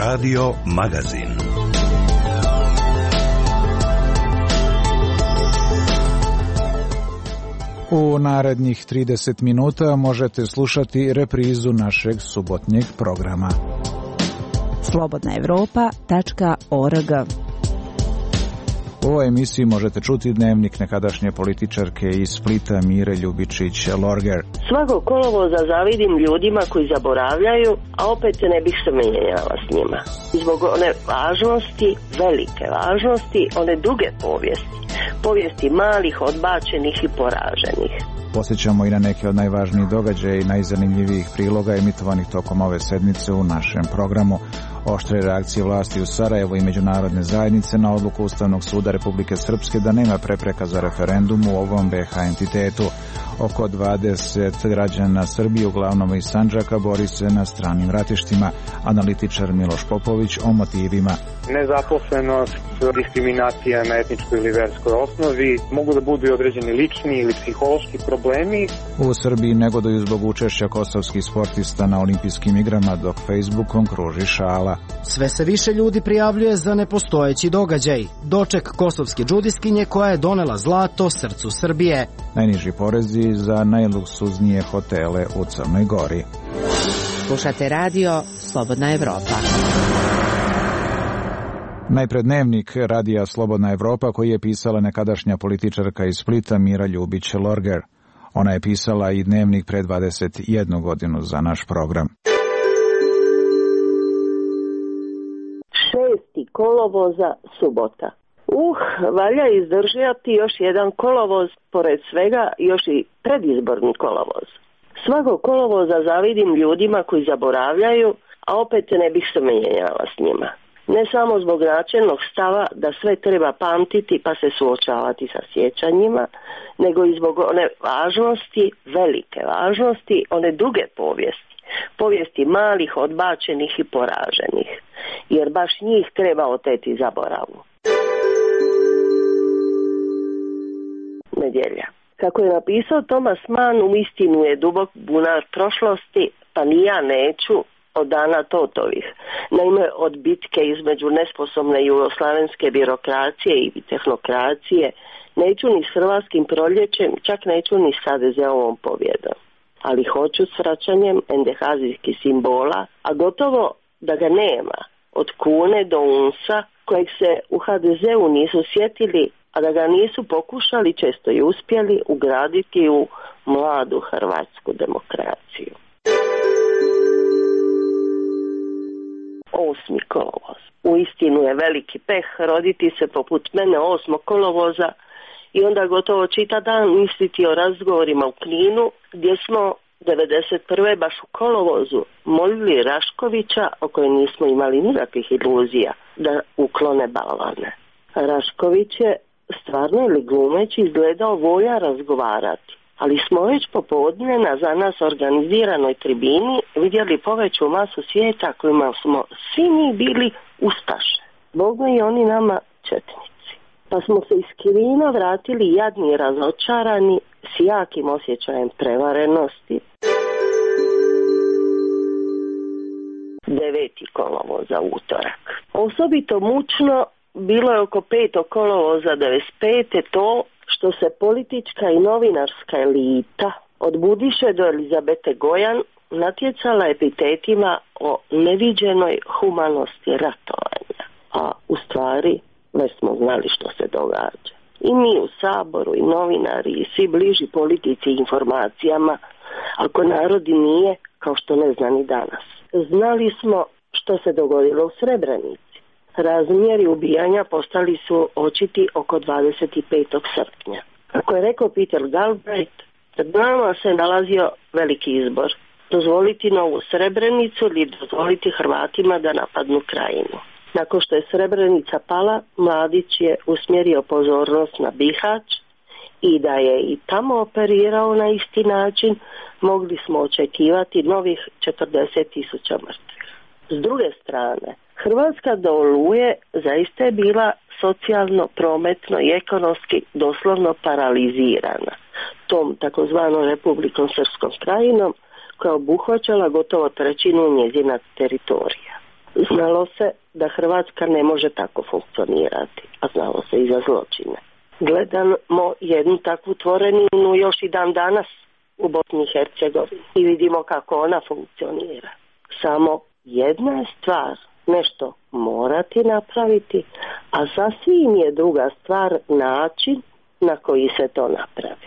Radio Magazin. U narednih 30 minuta možete slušati reprizu našeg subotnjeg programa. slobodnaevropa.org. U ovoj emisiji možete čuti dnevnik nekadašnje političarke iz Splita Mire Ljubičić-Lorger. Svakog kolovoza zavidim ljudima koji zaboravljaju, a opet se ne bih se mijenjala s njima. Zbog one važnosti, velike važnosti, one duge povijesti malih, odbačenih i poraženih. Posjećamo i na neke od najvažnijih događaja i najzanimljivijih priloga emitovanih tokom ove sedmice u našem programu. Oštre reakcije vlasti u Sarajevu i međunarodne zajednice na odluku Ustavnog suda Republike Srpske da nema prepreka za referendum u ovom BiH entitetu. Oko 20 građana Srbije, uglavnom iz Sandžaka, bori se na stranim ratištima. Analitičar Miloš Popović o motivima. Nezaposlenost, diskriminacija na etničkoj ili verskoj osnovi, mogu da budu i određeni lični ili psihološki problemi. U Srbiji negoduju zbog učešća kosovskih sportista na olimpijskim igrama, dok Facebookom kruži šala. Sve se više ljudi prijavljuje za nepostojeći događaj. Doček kosovske džudiskinje koja je donela zlato srcu Srbije. Najniži porezi za najluksuznije hotele u Crnoj Gori. Slušate radio Slobodna Evropa. Najpred dnevnik radija Slobodna Evropa koji je pisala nekadašnja političarka iz Splita Mira Ljubić-Lorger. Ona je pisala i dnevnik pre 21 godinu za naš program. 6. kolovoza, subota. Valja izdržati još jedan kolovoz, pored svega još i predizborni kolovoz. Svakog kolovoza zavidim ljudima koji zaboravljaju, a opet ne bih se mijenjala s njima. Ne samo zbog načelnog stava da sve treba pamtiti pa se suočavati sa sjećanjima, nego i zbog one važnosti, velike važnosti, one duge povijesti malih, odbačenih i poraženih, jer baš njih treba oteti zaboravu. Nedjelja. Kako je napisao Thomas Mann, uistinu je dubok bunar prošlosti, pa ni ja neću od dana Totovih. Naime, od bitke između nesposobne jugoslavenske birokracije i tehnokracije neću ni s hrvatskim proljećem, čak neću ni s HDZ-ovom pobjedom. Ali hoću s vraćanjem endehazijskih simbola, a gotovo da ga nema, od kune do unsa, kojeg se u HDZ-u nisu sjetili, a da ga nisu pokušali, često i uspjeli, ugraditi u mladu hrvatsku demokraciju. 8. kolovoz. Uistinu je veliki peh roditi se poput mene 8. kolovoza i onda gotovo čita dan misliti o razgovorima u Kninu, gdje smo 1991. baš u kolovozu molili Raškovića, o kojoj nismo imali nikakvih iluzija, da uklone balvane. Rašković je stvarno ili glumeći izgledao volja razgovarati, ali smo već popodne na za nas organiziranoj tribini vidjeli poveću masu svijeta kojima smo svi mi bili ustaše. Bogme i oni nama četnici. Pa smo se iz Kirina vratili jadni i razočarani s jakim osjećajem prevarenosti. 9. kolovoza, utorak. Osobito mučno bilo je oko 5. kolovoza 95. to što se politička i novinarska elita od Budiše do Elizabete Gojan natjecala epitetima o neviđenoj humanosti ratovanja. A u stvari već smo znali što se događa. I mi u Saboru, i novinari, i svi bliži politici i informacijama, ako narodi nije, kao što ne zna ni danas. Znali smo što se dogodilo u Srebrenici. Razmjeri ubijanja postali su očiti oko 25. srpnja. Kako je rekao Peter Galbraith, pred nama se nalazio veliki izbor. Dozvoliti novu Srebrenicu ili dozvoliti Hrvatima da napadnu Krajinu. Nakon što je Srebrenica pala, Mladić je usmjerio pozornost na Bihać i da je i tamo operirao na isti način, mogli smo očekivati novih 40.000 mrtvih. S druge strane, Hrvatska do Oluje zaista je bila socijalno, prometno i ekonomski doslovno paralizirana tom takozvanom Republikom Srpskom krajinom koja obuhvaćala gotovo trećinu njezina teritorija. Znalo se da Hrvatska ne može tako funkcionirati, a znalo se i za zločine. Gledamo jednu takvu tvoreninu još i dan danas u Bosni i Hercegovini i vidimo kako ona funkcionira. Samo jedna je stvar nešto morati napraviti, a sasvim je druga stvar način na koji se to napravi.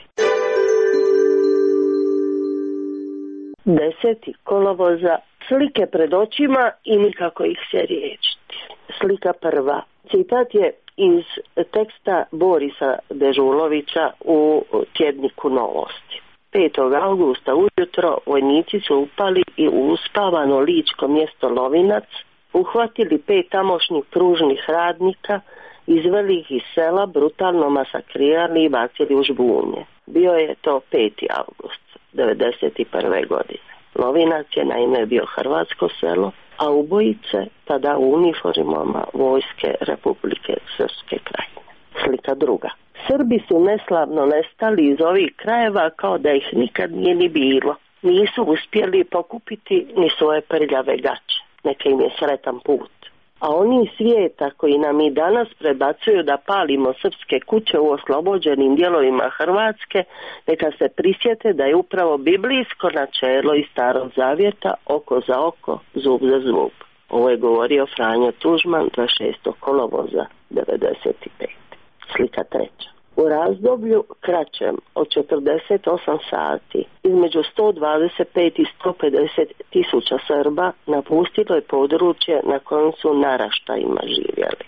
10. kolovoza, slike pred očima i nikako ih se riješiti. Slika prva. Citat je iz teksta Borisa Dežulovića u tjedniku Novosti. 5. augusta ujutro vojnici su upali i u uspavano ličko mjesto Lovinac uhvatili 5 tamošnjih pružnih radnika, izveli ih iz sela, brutalno masakrirali i bacili u žbunje. Bio je to 5. august 1991. godine. Lovinac je naime bio hrvatsko selo, a ubojice tada u uniformama vojske Republike Srpske Krajine. Slika druga. Srbi su neslavno nestali iz ovih krajeva kao da ih nikad nije ni bilo. Nisu uspjeli pokupiti ni svoje prljave gaće. Neka im je sretan put. A oni svijeta koji nam i danas prebacuju da palimo srpske kuće u oslobođenim dijelovima Hrvatske, neka se prisjete da je upravo biblijsko načelo iz Starog Zavjeta oko za oko, zub za zub. Ovo je govorio Franjo Tuđman 26. kolovoza 1995. Slika treća. U razdoblju kraćem od 48 sati između 125 i 150 tisuća Srba napustilo je područje na kojem su naraštajima živjeli.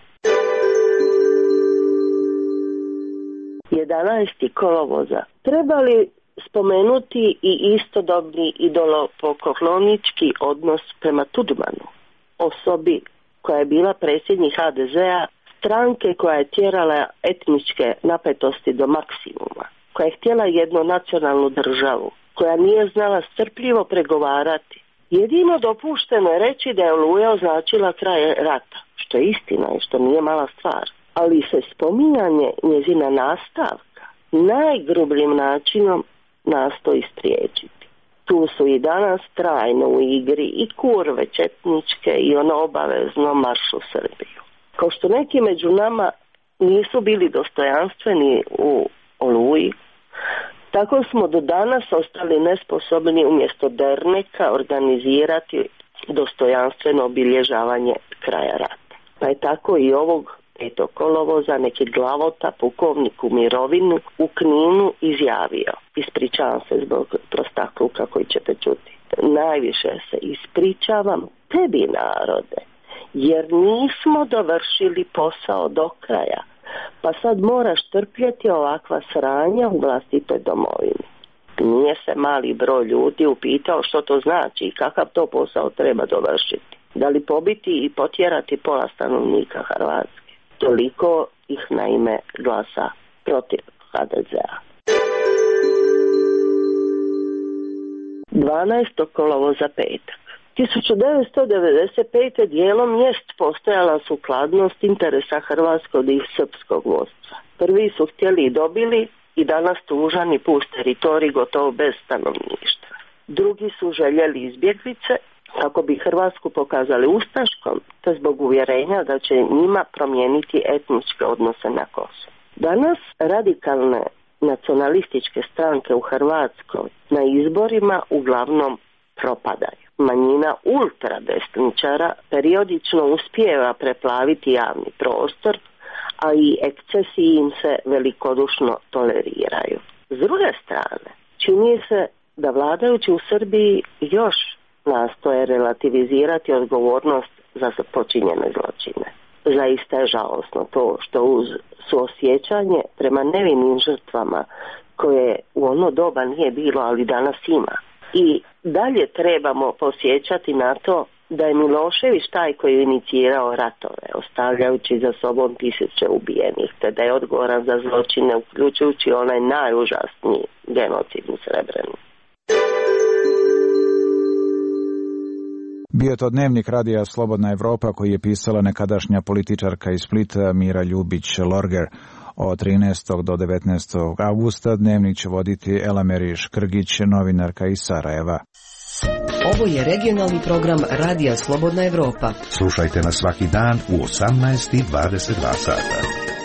11. kolovoza. Treba li spomenuti i istodobni idolopoklonički odnos prema Tuđmanu, osobi koja je bila predsjednik HDZ-a, stranke koja je tjerala etničke napetosti do maksimuma, koja je htjela jednu nacionalnu državu, koja nije znala strpljivo pregovarati. Jedino dopušteno je reći da je Oluja označila kraj rata, što je istina i što nije mala stvar. Ali se spominjanje njezina nastavka najgrubljim načinom nastoji spriječiti. Tu su i danas trajno u igri i kurve četničke i ono obavezno marš u Srbiju. Kao što neki među nama nisu bili dostojanstveni u Oluji, tako smo do danas ostali nesposobni umjesto derneka organizirati dostojanstveno obilježavanje kraja rata. Pa je tako i ovog 5. kolovoza neki glavota pukovnik u mirovinu u Kninu izjavio: ispričavam se zbog prostakluka koji ćete čuti. Najviše se ispričavam tebi, narode, jer nismo dovršili posao do kraja, pa sad moraš trpjeti ovakva sranja u vlastitoj domovini. Nije se mali broj ljudi upitao što to znači i kakav to posao treba dovršiti. Da li pobiti i potjerati pola stanovnika Hrvatske? Toliko ih naime glasa protiv HDZ-a. 12. kolovoza petak. 1995. dijelom jest postojala sukladnost interesa hrvatskog i srpskog vodstva. Prvi su htjeli i dobili i danas tužani pust teritorij gotovo bez stanovništva. Drugi su željeli izbjeglice kako bi Hrvatsku pokazali ustaškom, te zbog uvjerenja da će njima promijeniti etničke odnose na Kosovu. Danas radikalne nacionalističke stranke u Hrvatskoj na izborima uglavnom propadaju. Manjina ultradesničara periodično uspijeva preplaviti javni prostor, a i ekscesi im se velikodušno toleriraju. S druge strane, čini se da vladajući u Srbiji još nastoje relativizirati odgovornost za počinjene zločine. Zaista je žalosno to što uz suosjećanje prema nevinim žrtvama, koje u ono doba nije bilo, ali danas ima, i dalje trebamo posjećati na to da je Milošević taj koji je inicirao ratove, ostavljajući za sobom tisuće ubijenih, te da je odgovoran za zločine, uključujući onaj najužasniji genocid u Srebrenici. Bio je to dnevnik radija Slobodna Evropa koji je pisala nekadašnja političarka iz Splita Mira Ljubić-Lorger. Od 13. do 19. augusta dnevnik će voditi Elameri Škrgić, novinarka iz Sarajeva. Ovo je regionalni program Radija Slobodna Evropa. Slušajte nas svaki dan u 18:22 sata.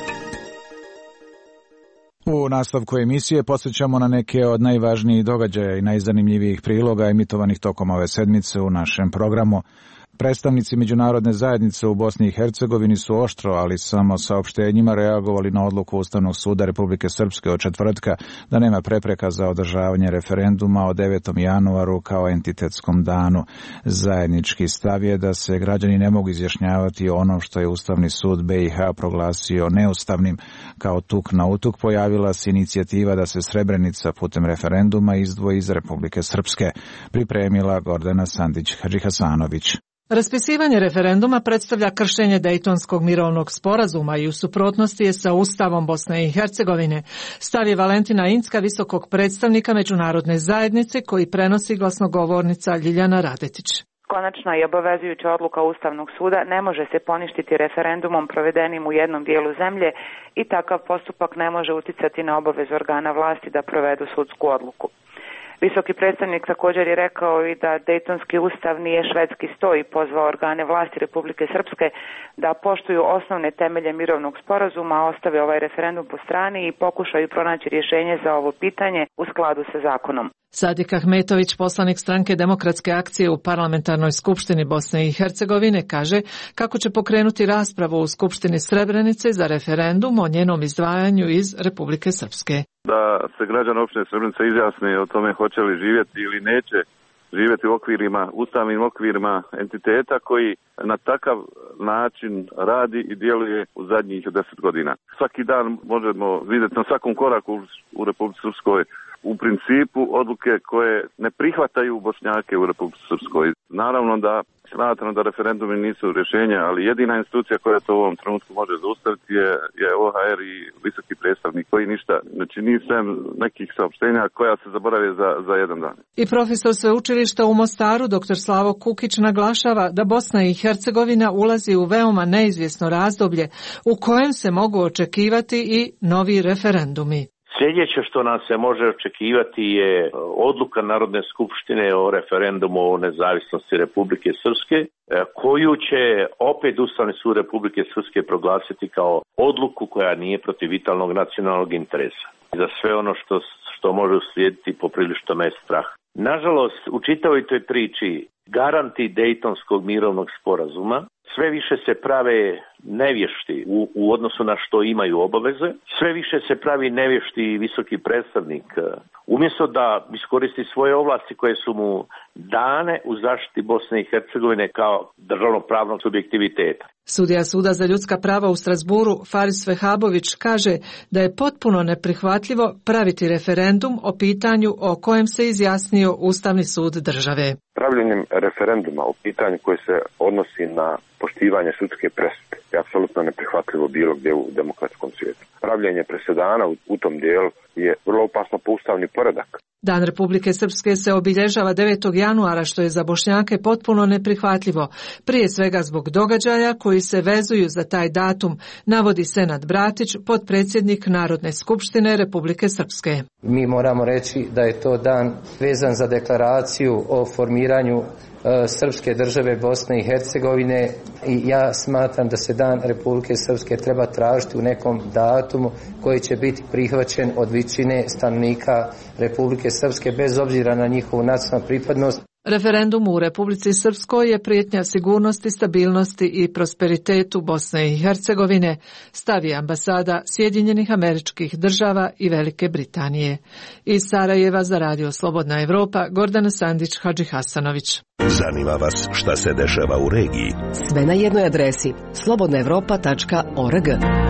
U nastavku emisije posjećamo na neke od najvažnijih događaja i najzanimljivijih priloga emitovanih tokom ove sedmice u našem programu. Predstavnici međunarodne zajednice u Bosni i Hercegovini su oštro, ali samo saopštenjima reagovali na odluku Ustavnog suda Republike Srpske od četvrtka da nema prepreka za održavanje referenduma o 9. januaru kao entitetskom danu. Zajednički stav je da se građani ne mogu izjašnjavati o onom što je Ustavni sud BiH proglasio neustavnim. Kao tuk na utuk pojavila se inicijativa da se Srebrenica putem referenduma izdvoji iz Republike Srpske. Pripremila Gordana Sandić-Hadžihasanović. Raspisivanje referenduma predstavlja kršenje Dejtonskog mirovnog sporazuma i u suprotnosti je sa Ustavom Bosne i Hercegovine. Stav je Valentina Incka, visokog predstavnika međunarodne zajednice, koji prenosi glasnogovornica Ljiljana Radetić. Konačna i obavezujuća odluka Ustavnog suda ne može se poništiti referendumom provedenim u jednom dijelu zemlje i takav postupak ne može uticati na obavezu organa vlasti da provedu sudsku odluku. Visoki predstavnik također je rekao i da Dejtonski ustav nije švedski sto i pozvao organe vlasti Republike Srpske da poštuju osnovne temelje mirovnog sporazuma, ostave ovaj referendum po strani i pokušaju pronaći rješenje za ovo pitanje u skladu sa zakonom. Sadik Ahmetović, poslanik stranke Demokratske akcije u Parlamentarnoj skupštini Bosne i Hercegovine, kaže kako će pokrenuti raspravu u Skupštini Srebrenice za referendum o njenom izdvajanju iz Republike Srpske. Da se građani opštine Srebrenica izjasne o tome hoće li živjeti ili neće živjeti u okvirima, ustavnim okvirima entiteta koji na takav način radi i djeluje u zadnjih 10 godina. Svaki dan možemo vidjeti na svakom koraku u Republici Srpskoj u principu odluke koje ne prihvataju Bošnjake u Republici Srpskoj. Naravno da smatram da referendumi nisu rješenja, ali jedina institucija koja to u ovom trenutku može zaustaviti je OHR i visoki predstavnik koji ništa ne čini sem nekih saopštenja koja se zaborave za jedan dan. I profesor sveučilišta u Mostaru, dr. Slavo Kukić, naglašava da Bosna i Hercegovina ulazi u veoma neizvjesno razdoblje u kojem se mogu očekivati i novi referendumi. Sljedeće što nam se može očekivati je odluka Narodne skupštine o referendumu o nezavisnosti Republike Srpske, koju će opet Ustavni sud Republike Srpske proglasiti kao odluku koja nije protiv vitalnog nacionalnog interesa. Za sve ono što može uslijediti poprilično me strah. Nažalost, u čitavoj toj priči garanti Dejtonskog mirovnog sporazuma sve više se prave nevješti u odnosu na što imaju obaveze, sve više se pravi nevješti visoki predstavnik, umjesto da iskoristi svoje ovlasti koje su mu dane u zaštiti Bosne i Hercegovine kao državnopravnog subjektiviteta. Sudija Suda za ljudska prava u Strasburu, Faris Vehabović, kaže da je potpuno neprihvatljivo praviti referendum o pitanju o kojem se izjasnio Ustavni sud države. Pravljenjem referenduma o pitanju koje se odnosi na poštivanje sudske presude je apsolutno neprihvatljivo bilo gdje u demokratskom svijetu. Pravljenje presedana u tom dijelu je vrlo opasno po ustavni poredak. Dan Republike Srpske se obilježava 9. januara, što je za Bošnjake potpuno neprihvatljivo, prije svega zbog događaja koji se vezuju za taj datum, navodi Senad Bratić, potpredsjednik Narodne skupštine Republike Srpske. Mi moramo reći da je to dan vezan za deklaraciju o formiranju Srpske države Bosne i Hercegovine i ja smatram da se dan Republike Srpske treba tražiti u nekom datumu koji će biti prihvaćen od većine stanovnika Republike Srpske bez obzira na njihovu nacionalnu pripadnost. Referendum u Republici Srpskoj je prijetnja sigurnosti, stabilnosti i prosperitetu Bosne i Hercegovine, stavi ambasada Sjedinjenih Američkih Država i Velike Britanije. Iz Sarajeva za Radio Slobodna Evropa, Gordana Sandić-Hadžihasanović. Zanima vas šta se dešava u regiji? Sve na jednoj adresi slobodnaevropa.org.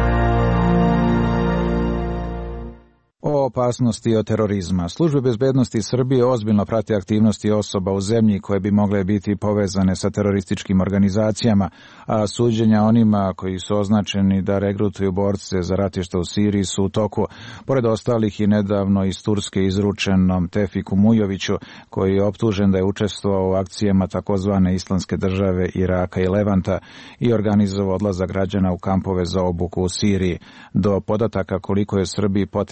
O opasnosti od terorizma. Službe bezbednosti Srbije ozbiljno prate aktivnosti osoba u zemlji koje bi mogle biti povezane sa terorističkim organizacijama, a suđenja onima koji su označeni da regrutuju borce za ratište u Siriji su u toku. Pored ostalih i nedavno iz Turske izručenom Tefiku Mujoviću, koji je optužen da je učestvovao u akcijama takozvane Islamske države Iraka i Levanta i organizovao odlazak građana u kampove za obuku u Siriji. Do podataka koliko je Srbiji potencijalni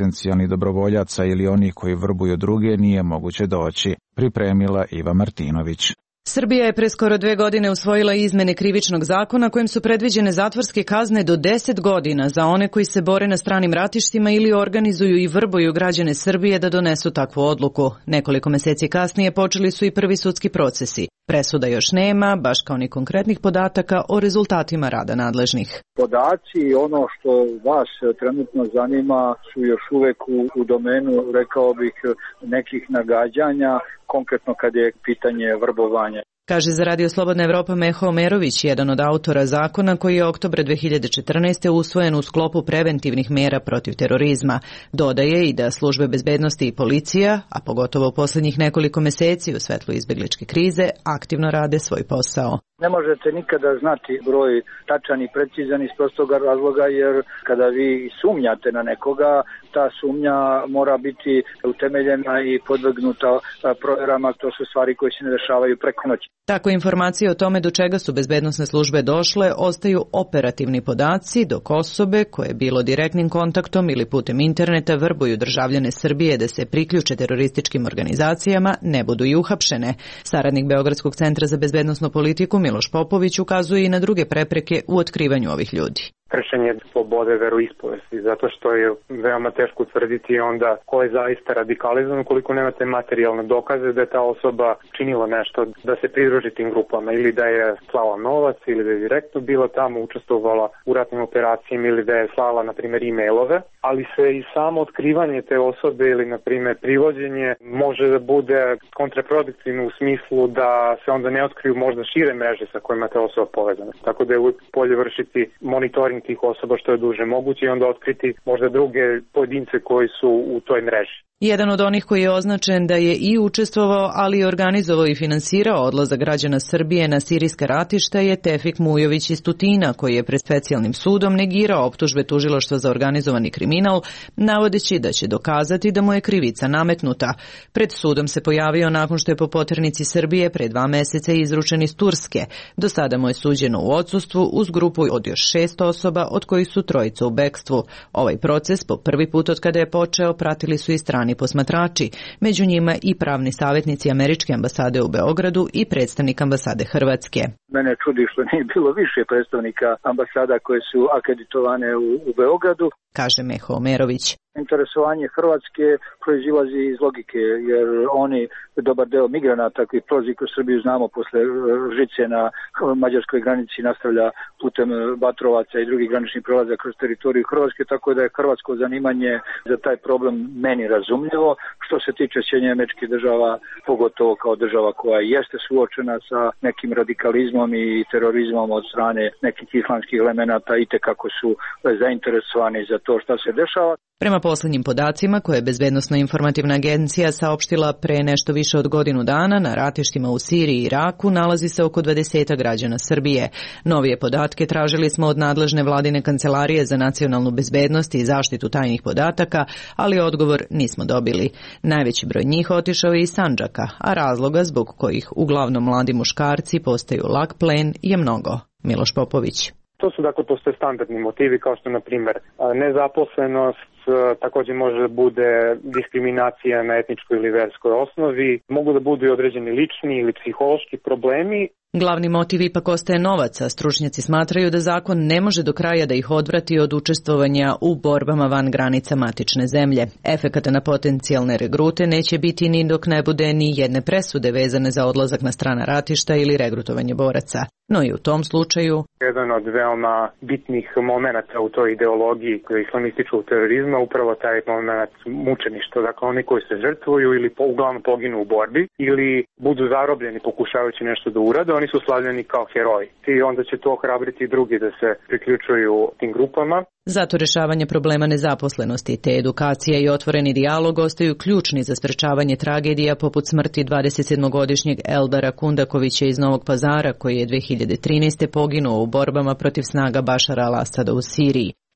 strani dobrovoljaca ili onih koji vrbuju druge nije moguće doći, pripremila Iva Martinović. Srbija je pre skoro 2 godine usvojila izmene krivičnog zakona kojim su predviđene zatvorske kazne do 10 godina za one koji se bore na stranim ratištima ili organizuju i vrbuju građane Srbije da donesu takvu odluku. Nekoliko meseci kasnije počeli su i prvi sudski procesi. Presuda još nema, baš kao ni konkretnih podataka o rezultatima rada nadležnih. Podaci i ono što vas trenutno zanima su još uvek u domenu, rekao bih, nekih nagađanja, konkretno kad je pitanje vrbovanja. Kaže za Radio Slobodna Evropa Meho Omerović, jedan od autora zakona koji je oktobra 2014. usvojen u sklopu preventivnih mera protiv terorizma. Dodaje i da službe bezbednosti i policija, a pogotovo u poslednjih nekoliko meseci u svetlu izbegličke krize, aktivno rade svoj posao. Ne možete nikada znati broj tačan i precizan iz prostog razloga, jer kada vi sumnjate na nekoga, ta sumnja mora biti utemeljena i podvrgnuta provjerama. To su stvari koje se ne dešavaju preko noći. Tako informacije o tome do čega su bezbednosne službe došle ostaju operativni podaci, dok osobe koje bilo direktnim kontaktom ili putem interneta vrbuju državljane Srbije da se priključe terorističkim organizacijama ne budu i uhapšene. Saradnik Beogradskog centra za bezbednosnu politiku Miloš Popović ukazuje i na druge prepreke u otkrivanju ovih ljudi. Kršenje slobode veroispovesti, zato što je veoma teško utvrditi onda ko je zaista radikalizovan ukoliko nemate materijalne dokaze da je ta osoba činila nešto da se pridruži tim grupama, ili da je slala novac, ili da je direktno bila tamo, učestvovala u ratnim operacijama, ili da je slala, na primjer, e-mailove, ali se i samo otkrivanje te osobe ili, na primjer, privođenje može da bude kontraproduktivno u smislu da se onda ne otkriju možda šire mreže sa kojima ta osoba povezana. Tako da je uvijek bolje vršiti monitoring tih osoba što je duže moguće i onda otkriti možda druge pojedince koji su u toj mreži. Jedan od onih koji je označen da je i učestvovao, ali i organizovao i finansirao odlazak građana Srbije na sirijska ratišta je Tefik Mujović iz Tutina, koji je pred specijalnim sudom negirao optužbe tužilaštva za organizovani kriminal, navodeći da će dokazati da mu je krivica nametnuta. Pred sudom se pojavio nakon što je po poternici Srbije pre 2 meseca izručen iz Turske. Do sada mu je suđeno u odsustvu uz grupu od još 6 osoba, od kojih su 3 u bekstvu. Ovaj proces po prvi put od kada je počeo pratili su i strani posmatrači, među njima i pravni savjetnici Američke ambasade u Beogradu i predstavnik ambasade Hrvatske. Mene čudi što nije bilo više predstavnika ambasada koje su akreditovane u Beogradu, kaže Meho Omerović. Interesovanje Hrvatske proizilazi iz logike, jer oni, dobar deo migranata koji prolazi kroz Srbiju, znamo, posle žice na mađarskoj granici nastavlja putem Batrovaca i drugih graničnih prelaza kroz teritoriju Hrvatske, tako da je hrvatsko zanimanje za taj problem meni razumljivo. Što se tiče Sjedinjenih Američkih Država, pogotovo kao država koja jeste suočena sa nekim radikalizmom i terorizmom od strane nekih islamskih elemenata, itekako su zainteresovani za to šta se dešava. Prema poslednjim podacima koje je Bezbednosno-informativna agencija saopštila pre nešto više od godinu dana, na ratištima u Siriji i Iraku nalazi se oko 20 građana Srbije. Novije podatke tražili smo od nadležne vladine kancelarije za nacionalnu bezbednost i zaštitu tajnih podataka, ali odgovor nismo dobili. Najveći broj njih otišao je iz Sandžaka, a razloga zbog kojih uglavnom mladi muškarci postaju lak plen je mnogo. Miloš Popović. To su dakle postoje standardni motivi kao što na primjer nezaposlenost, također može da bude diskriminacija na etničkoj ili verskoj osnovi, mogu da budu i određeni lični ili psihološki problemi. Glavni motiv ipak ostaje novac, a stručnjaci smatraju da zakon ne može do kraja da ih odvrati od učestvovanja u borbama van granica matične zemlje. Efekata na potencijalne regrute neće biti ni dok ne bude ni jedne presude vezane za odlazak na strana ratišta ili regrutovanje boraca. No i u tom slučaju jedan od veoma bitnih momenata u toj ideologiji islamističkog terorizma upravo taj moment mučeništva. Dakle, oni koji se žrtvuju ili uglavnom poginu u borbi ili budu zarobljeni pokušavajući nešto da urade, oni su slavljeni kao heroji. I onda će to ohrabriti drugi da se priključuju tim grupama. Zato rešavanje problema nezaposlenosti te edukacija i otvoreni dijalog ostaju ključni za sprečavanje tragedija poput smrti 27-godišnjeg Eldara Kundakovića iz Novog Pazara koji je 2013. poginuo u borbama protiv snaga Bašara al-Asada u Siriji.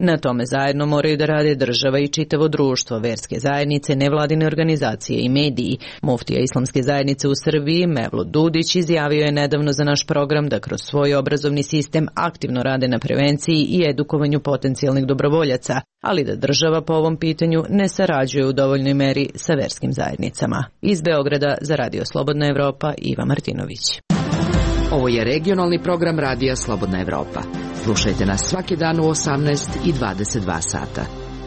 Na tome zajedno moraju da rade država i čitavo društvo, verske zajednice, nevladine organizacije i mediji. Muftija Islamske zajednice u Srbiji, Mevlut Dudić, izjavio je nedavno za naš program da kroz svoj obrazovni sistem aktivno rade na prevenciji i edukovanju potencijalnih dobrovoljaca, ali da država po ovom pitanju ne sarađuje u dovoljnoj meri sa verskim zajednicama. Iz Beograda za Radio Slobodna Evropa, Iva Martinović. Ovo je regionalni program Radija Slobodna Evropa. Slušajte nas svaki dan u 18 i 22 sata.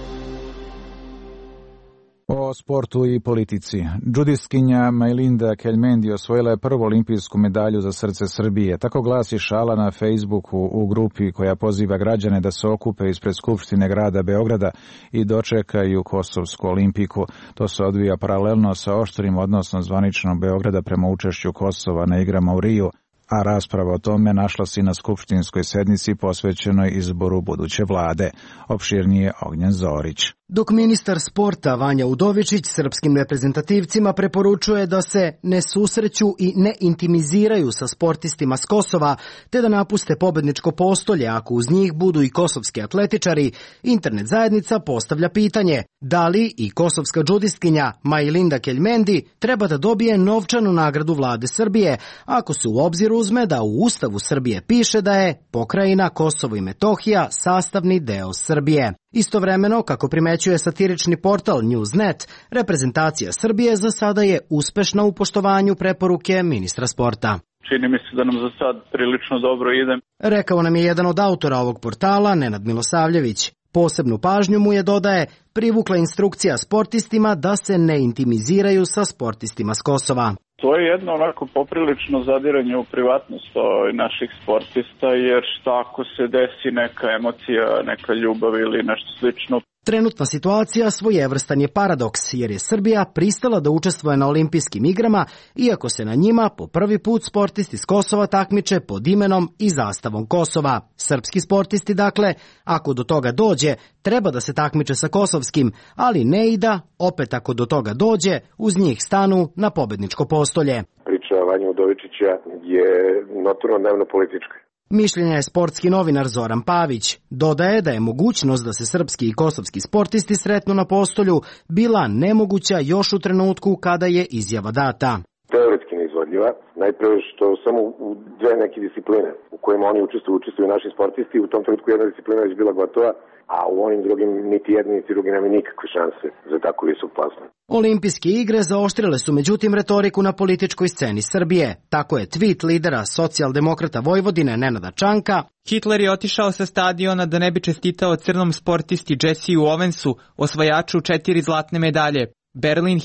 O sportu i politici. Džudistkinja Majlinda Kelmendi osvojila je prvu olimpijsku medalju za srce Srbije. Tako glasi šala na Facebooku u grupi koja poziva građane da se okupe ispred Skupštine grada Beograda i dočekaju Kosovsku olimpiku. To se odvija paralelno sa oštrim odnosom zvaničnog Beograda prema učešću Kosova na igrama u Riju, a rasprava o tome našla se na skupštinskoj sednici posvećenoj izboru buduće vlade. Opširnije Ognjen Zorić. Dok ministar sporta Vanja Udovičić srpskim reprezentativcima preporučuje da se ne susreću i ne intimiziraju sa sportistima s Kosova, te da napuste pobedničko postolje ako uz njih budu i kosovski atletičari, internet zajednica postavlja pitanje da li i kosovska džudistkinja Majlinda Kelmendi treba da dobije novčanu nagradu vlade Srbije, ako se u obzir uzme da u Ustavu Srbije piše da je pokrajina Kosovo i Metohija sastavni deo Srbije. Istovremeno, kako primećuje satirični portal Newsnet, reprezentacija Srbije za sada je uspešna u poštovanju preporuke ministra sporta. Čini mi se da nam za sad prilično dobro ide. Rekao nam je jedan od autora ovog portala, Nenad Milosavljević. Posebnu pažnju mu je, dodaje, privukla instrukcija sportistima da se ne intimiziraju sa sportistima s Kosova. To je jedno onako poprilično zadiranje u privatnost naših sportista, jer šta ako se desi neka emocija, neka ljubav ili nešto slično. Trenutna situacija svojevrstan je paradoks, jer je Srbija pristala da učestvuje na olimpijskim igrama, iako se na njima po prvi put sportisti s Kosova takmiče pod imenom i zastavom Kosova. Srpski sportisti, dakle, ako do toga dođe, treba da se takmiče sa kosovskim, ali ne i da, opet ako do toga dođe, uz njih stanu na pobedničko postolje. Priča Vanja Udovičića je notorno dnevno politička. Mišljenja je sportski novinar Zoran Pavić. Dodaje da je mogućnost da se srpski i kosovski sportisti sretnu na postolju bila nemoguća još u trenutku kada je izjava data. Teoretski neizvodljiva, najprve što samo u dve neke discipline u kojima oni učestvuju naši sportisti, u tom trenutku jedna disciplina je bila gotova, a u onim drugim niti jedni niti drugi nema nikakve šanse za tako visok plasman. Olimpijske igre zaoštrile su međutim retoriku na političkoj sceni Srbije. Tako je tweet lidera socijaldemokrata Vojvodine Nenada Čanka: Hitler je otišao sa stadiona da ne bi čestitao crnom sportisti Jessiju Owensu, osvajaču 4 zlatne medalje. Berlin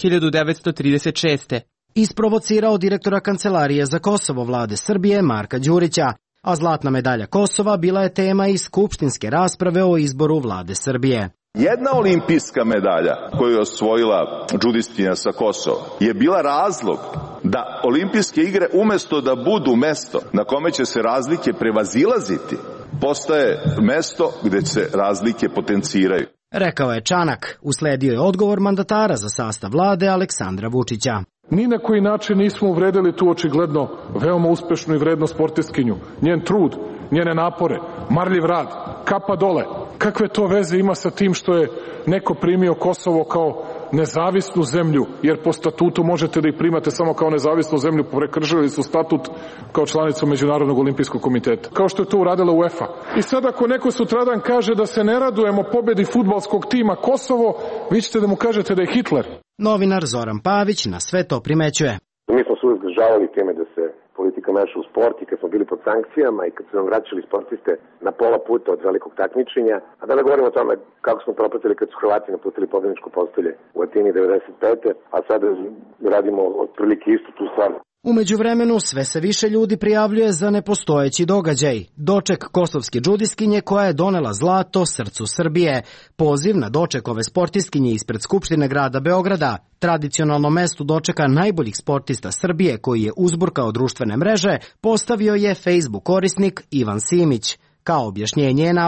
1936. Isprovocirao direktora Kancelarije za Kosovo vlade Srbije Marka Đurića, a zlatna medalja Kosova bila je tema i skupštinske rasprave o izboru vlade Srbije. Jedna olimpijska medalja koju je osvojila džudistkinja sa Kosova je bila razlog da olimpijske igre umesto da budu mesto na kome će se razlike prevazilaziti, postaje mesto gde se razlike potenciraju. Rekao je Čanak. Usledio je odgovor mandatara za sastav vlade Aleksandra Vučića. Ni na koji način nismo uvredili tu očigledno veoma uspešnu i vrednu sportistkinju. Njen trud, njene napore, marljiv rad, kapa dole. Kakve to veze ima sa tim što je neko primio Kosovo kao nezavisnu zemlju, jer po statutu možete da ih primate samo kao nezavisnu zemlju, prekršili su statut kao članicu Međunarodnog olimpijskog komiteta, kao što je to uradila UEFA. I sad ako neko sutradan kaže da se ne radujemo pobedi fudbalskog tima Kosovo, vi ćete da mu kažete da je Hitler. Novinar Zoran Pavić na sve to primećuje. Mi smo se uvijek žalili teme da se politika meša u sport i kad smo bili pod sankcijama i kad su nam vraćali sportiste na pola puta od velikog takmičenja, a da ne govorimo o tome kako smo propratili kad su Hrvati napustili pobedničko postolje u Atini 95. a sada radimo otprilike istu tu stvar. U međuvremenu sve se više ljudi prijavljuje za nepostojeći događaj. Doček kosovske džudistkinje koja je donela zlato srcu Srbije. Poziv na doček ove sportistkinje ispred Skupštine grada Beograda, tradicionalno mestu dočeka najboljih sportista Srbije koji je uzburkao društvene mreže, postavio je Facebook korisnik Ivan Simić. Kao objašnjenje je naveo: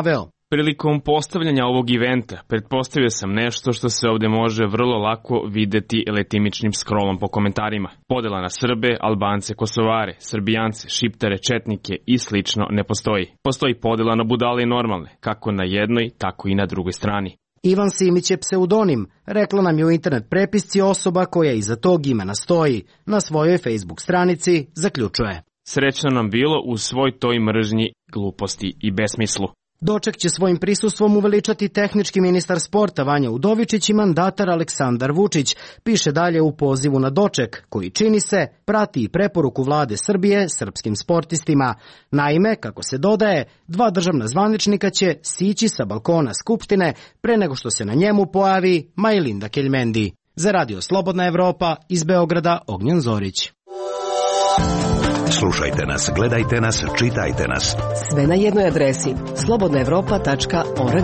Prilikom postavljanja ovog eventa pretpostavio sam nešto što se ovde može vrlo lako videti letimičnim scrollom po komentarima. Podela na Srbe, Albance, Kosovare, Srbijance, Šiptare, Četnike i slično ne postoji. Postoji podela na budale i normalne, kako na jednoj, tako i na drugoj strani. Ivan Simić je pseudonim, rekla nam je u internet prepisci osoba koja iza tog imena stoji. Na svojoj Facebook stranici zaključuje: Srećno nam bilo u svoj toj mržnji, gluposti i besmislu. Doček će svojim prisustvom uveličati tehnički ministar sporta Vanja Udovičić i mandatar Aleksandar Vučić, piše dalje u pozivu na doček, koji čini se prati i preporuku vlade Srbije srpskim sportistima. Naime, kako se dodaje, 2 državna zvaničnika će sići sa balkona Skupštine pre nego što se na njemu pojavi Majlinda Keljmendi. Za Radio Slobodna Evropa, iz Beograda, Ognjen Zorić. Slušajte nas, gledajte nas, čitajte nas. Sve na jednoj adresi slobodnaevropa.org.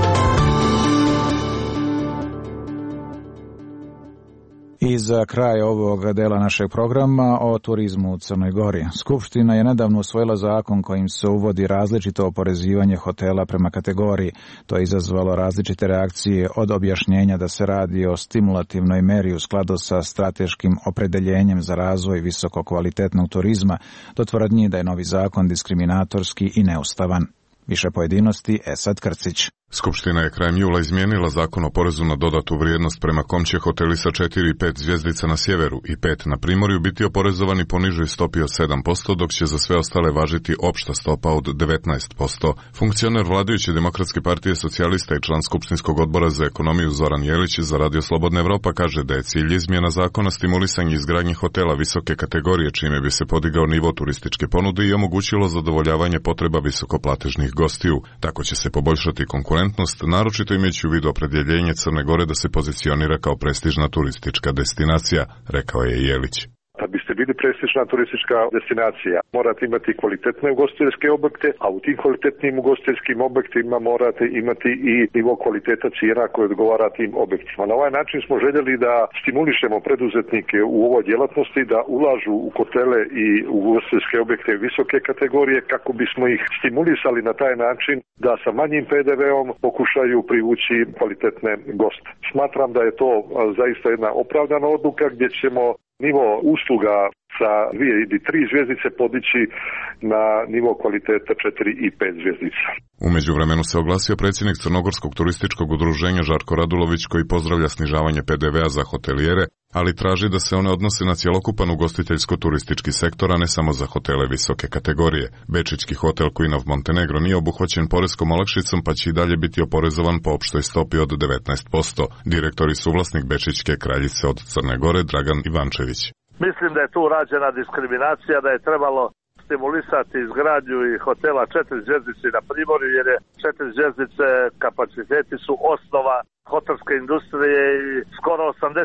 I za kraj ovog dela našeg programa o turizmu u Crnoj Gori. Skupština je nedavno usvojila zakon kojim se uvodi različito oporezivanje hotela prema kategoriji. To je izazvalo različite reakcije, od objašnjenja da se radi o stimulativnoj meri u skladu sa strateškim opredeljenjem za razvoj visokokvalitetnog turizma, do tvrdnji da je novi zakon diskriminatorski i neustavan. Više pojedinosti, Esad Krcić. Skupština je krajem jula izmijenila zakon o porezu na dodatu vrijednost prema kom će hoteli sa 4 i 5 zvjezdica na sjeveru i 5 na primorju biti oporezovani po nižoj stopi od 7%, dok će za sve ostale važiti opšta stopa od 19%. Funkcioner vladajuće Demokratske partije socijalista i član Skupštinskog odbora za ekonomiju Zoran Jelić za Radio Slobodna Evropa kaže da je cilj izmjena zakona stimulisanje izgradnje hotela visoke kategorije, čime bi se podigao nivo turističke ponude i omogućilo zadovoljavanje potreba visokoplatežnih gostiju. Tako će se poboljšati konkurencija, naročito imajući u vidu opredjeljenje Crne Gore da se pozicionira kao prestižna turistička destinacija, rekao je Jelić. Da biste bili prestižna turistička destinacija, morate imati kvalitetne ugostiteljske objekte, a u tim kvalitetnim ugostiteljskim objektima morate imati i nivo kvaliteta cijena koje odgovara tim objektima. Na ovaj način smo željeli da stimulišemo preduzetnike u ovoj djelatnosti da ulažu u hotele i u ugostiteljske objekte visoke kategorije kako bismo ih stimulisali na taj način da sa manjim PDV-om pokušaju privući kvalitetne goste. Smatram da je to zaista jedna opravdana odluka gdje ćemo nivo usluga sa 2 ili 3 zvjezdice podići na nivo kvaliteta 4 i 5 zvjezdica. U međuvremenu se oglasio predsjednik Crnogorskog turističkog udruženja Žarko Radulović, koji pozdravlja snižavanje PDV-a za hotelijere, ali traži da se one odnose na cjelokupan ugostiteljsko-turistički sektor, a ne samo za hotele visoke kategorije. Bečićki hotel Queen of Montenegro nije obuhvaćen poreskom olakšicom, pa će i dalje biti oporezovan po opštoj stopi od 19%. Direktor i suvlasnik Bečićke kraljice od Crne Gore Dragan Ivančević. Mislim da je tu rađena diskriminacija, da je trebalo stimulisati izgradnju i hotela 4 zvjezdice na primorju, jer je 4 zvjezdice kapaciteti su osnova hotelske industrije i skoro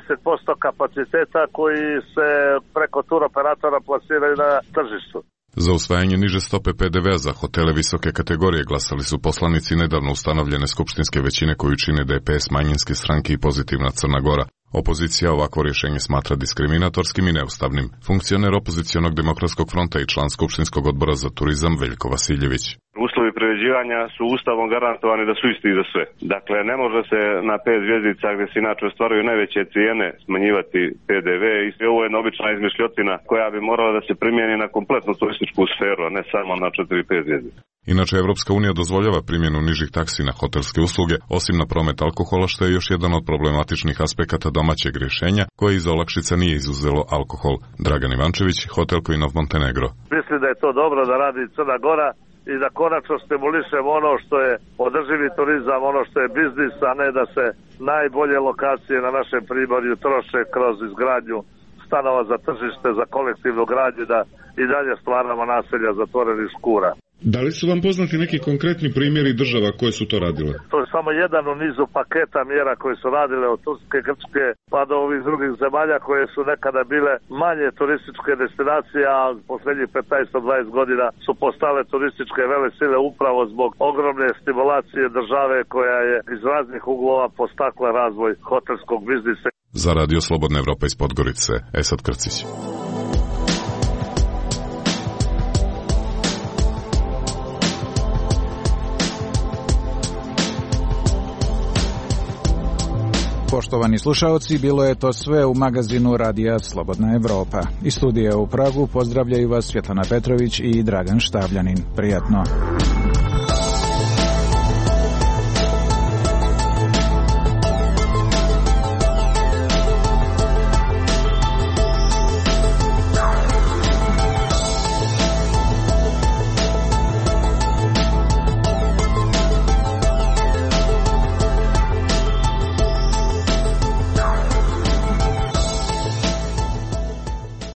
80% kapaciteta koji se preko tur operatora plasiraju na tržištu. Za usvajanje niže stope PDV-a za hotele visoke kategorije glasali su poslanici nedavno ustanovljene skupštinske većine koju čine DPS, manjinske stranke i Pozitivna Crna Gora. Opozicija ovako rješenje smatra diskriminatorskim i neustavnim. Funkcioner opozicionog Demokratskog fronta i član Skupštinskog odbora za turizam Veljko Vasiljević. Uslovi priređivanja su ustavom garantovani da su isti za sve. Dakle, ne može se na 5 zvjezdica gdje se inače ostvaruju najveće cijene smanjivati PDV i ovo je jedna obična izmišljotina koja bi morala da se primijeni na kompletnu turističku sferu, a ne samo na 4-5 zvjezdica. Inače, Evropska unija dozvoljava primjenu nižih taksi na hotelske usluge, osim na promet alkohola, što je još jedan od problematičnih aspekata domaćeg rješenja, koje iz olakšica nije izuzelo alkohol. Dragan Ivančević, hotel Queen of Montenegro. Mislim da je to dobro da radi Crna Gora i da konačno stimulišemo ono što je održivi turizam, ono što je biznis, a ne da se najbolje lokacije na našem primorju troše kroz izgradnju stanova za tržište, za kolektivnu gradnju, da i dalje stvaramo naselja zatvorenih škura. Da li su vam poznati neki konkretni primjeri država koje su to radile? To je samo jedan u nizu paketa mjera koje su radile od Turske, Grčke pa do ovih drugih zemalja koje su nekada bile manje turističke destinacije, a posljednjih 15-20 godina su postale turističke velesile upravo zbog ogromne stimulacije države koja je iz raznih uglova postakla razvoj hotelskog biznisa. Za Radio Slobodna Evropa iz Podgorice, Esad Krcić. Poštovani slušaoci, bilo je to sve u magazinu Radija Slobodna Evropa. Iz studija u Pragu pozdravljaju vas Svjetlana Petrović i Dragan Štavljanin. Prijatno.